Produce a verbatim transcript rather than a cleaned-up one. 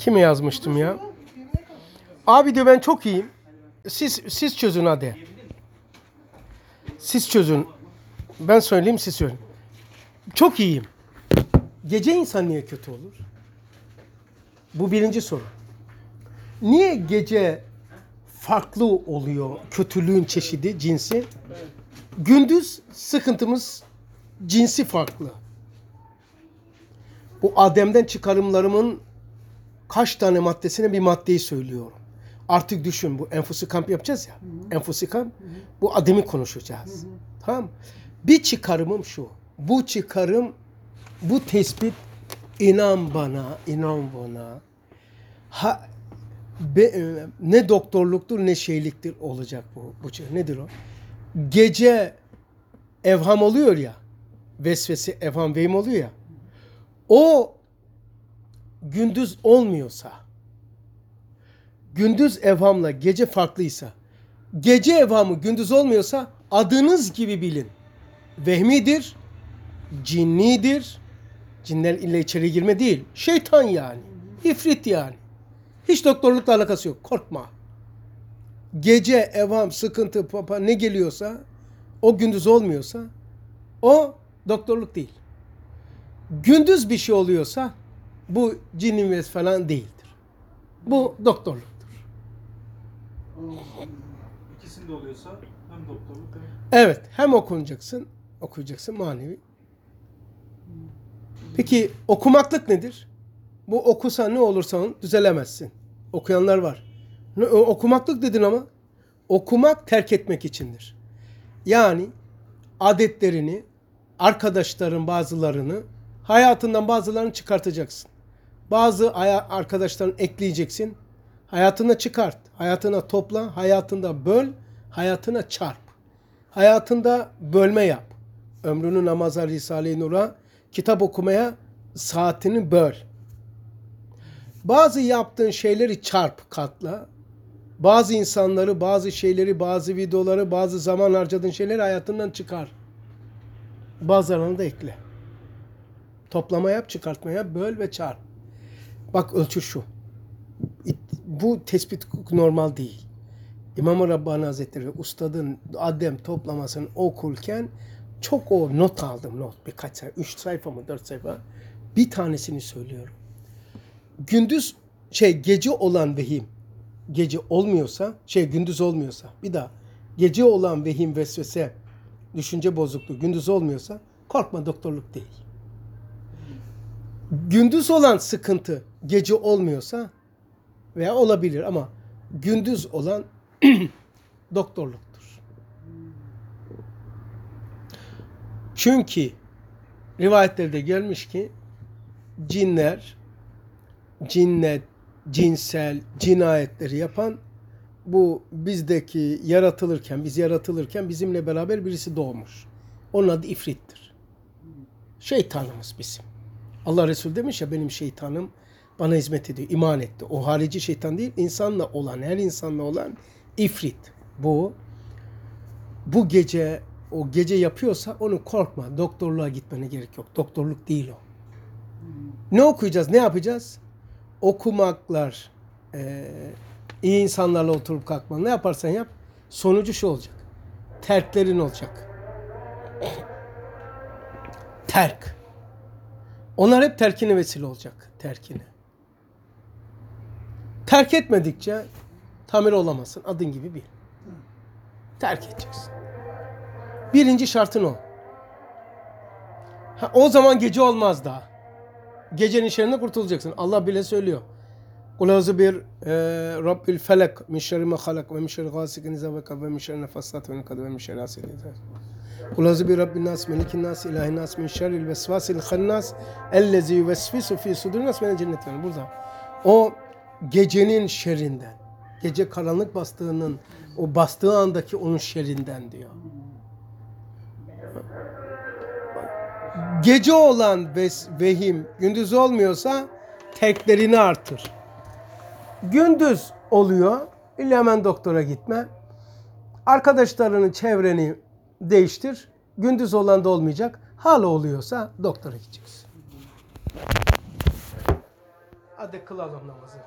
Kime yazmıştım ya? Abi diyor ben çok iyiyim. Siz siz çözün hadi. Siz çözün. Ben söyleyeyim siz söyleyin. Çok iyiyim. Gece insan niye kötü olur? Bu birinci soru. Niye gece farklı oluyor kötülüğün çeşidi, cinsi? Gündüz sıkıntımız cinsi farklı. Bu Adem'den çıkarımlarımın kaç tane maddesine bir maddeyi söylüyorum. Artık düşün, bu enfusi kamp yapacağız ya. Hı hı. Enfusi kamp. Hı hı. Bu Adem'i konuşacağız. Hı hı. Tamam. Bir çıkarımım şu. Bu çıkarım, bu tespit, inan bana, inan bana. Ha, be, ne doktorluktur ne şeyliktir olacak bu. bu nedir o? Gece evham oluyor ya. Vesvese, evham, vehim oluyor ya. O gündüz olmuyorsa, gündüz evhamla gece farklıysa, gece evhamı gündüz olmuyorsa adınız gibi bilin. Vehmidir, cinnidir. Cinler illa içeri girme değil. Şeytan yani. İfrit yani. Hiç doktorlukla alakası yok. Korkma. Gece evham, sıkıntı, papa ne geliyorsa, o gündüz olmuyorsa o doktorluk değil. Gündüz bir şey oluyorsa bu cinnin ve falan değildir. Bu doktorluktur. İkisinde oluyorsa hem doktorluk hem... Evet. Hem okunacaksın, okuyacaksın manevi. Peki okumaklık nedir? Bu okusa ne olursa düzelemezsin. Okuyanlar var. Ne, okumaklık dedin ama okumak terk etmek içindir. Yani adetlerini, arkadaşların bazılarını, hayatından bazılarını çıkartacaksın. Bazı arkadaşlarını ekleyeceksin. Hayatına çıkart. Hayatına topla. Hayatında böl. Hayatına çarp. Hayatında bölme yap. Ömrünü namaza, Risale-i Nur'a, kitap okumaya saatini böl. Bazı yaptığın şeyleri çarp, katla. Bazı insanları, bazı şeyleri, bazı videoları, bazı zaman harcadığın şeyleri hayatından çıkar. Bazılarını da ekle. Toplama yap, çıkartma yap, böl ve çarp. Bak ölçü şu. Bu tespit normal değil. İmam-ı Rabbani Hazretleri ustadın Adem toplamasını okurken çok o not aldım. Not birkaç sayfa. Üç sayfa mı dört sayfa. Bir tanesini söylüyorum. Gündüz şey gece olan vehim gece olmuyorsa şey gündüz olmuyorsa bir daha gece olan vehim vesvese düşünce bozukluğu gündüz olmuyorsa korkma doktorluk değil. Gündüz olan sıkıntı gece olmuyorsa veya olabilir ama gündüz olan doktorluktur. Çünkü rivayetlerde gelmiş ki cinler, cinnet, cinsel cinayetleri yapan bu bizdeki yaratılırken, biz yaratılırken bizimle beraber birisi doğmuş. Onun adı ifrittir. Şeytanımız bizim. Allah Resulü demiş ya benim şeytanım bana hizmet ediyor, iman etti. O harici şeytan değil, insanla olan, her insanla olan ifrit. Bu bu gece o gece yapıyorsa onu korkma. Doktorluğa gitmene gerek yok. Doktorluk değil o. Ne okuyacağız? Ne yapacağız? Okumaklar, e, iyi insanlarla oturup kalkman. Ne yaparsan yap. Sonucu şu olacak. Terklerin olacak. Terk. Onlar hep terkine vesile olacak. Terkine. Terk etmedikçe tamir olamazsın. Adın gibi bil. Terk edeceksin. Birinci şartın o. Ha, o zaman gece olmaz daha. Gecenin şerrinden kurtulacaksın. Allah bile söylüyor. Kul auzu bir Rabbil felak min şerri ma halak ve min şerri gasikin iza vekab ve min şerri nefasat ve nekad ve min şerri hasidin iza. Kul auzu bir Rabbin nas melikin nas ilahin nas min şerril vesvasil hannas ellezî yuvesvisu fî sudurin nas minel cennet. Burada. O gecenin şerrinden, gece karanlık bastığının, o bastığı andaki onun şerrinden diyor. Gece olan vehim gündüz olmuyorsa terklerini artır. Gündüz oluyor, illa hemen doktora gitme. Arkadaşlarının çevreni değiştir. Gündüz olan da olmayacak. Hala oluyorsa doktora gideceksin. Hadi kılalım namazı.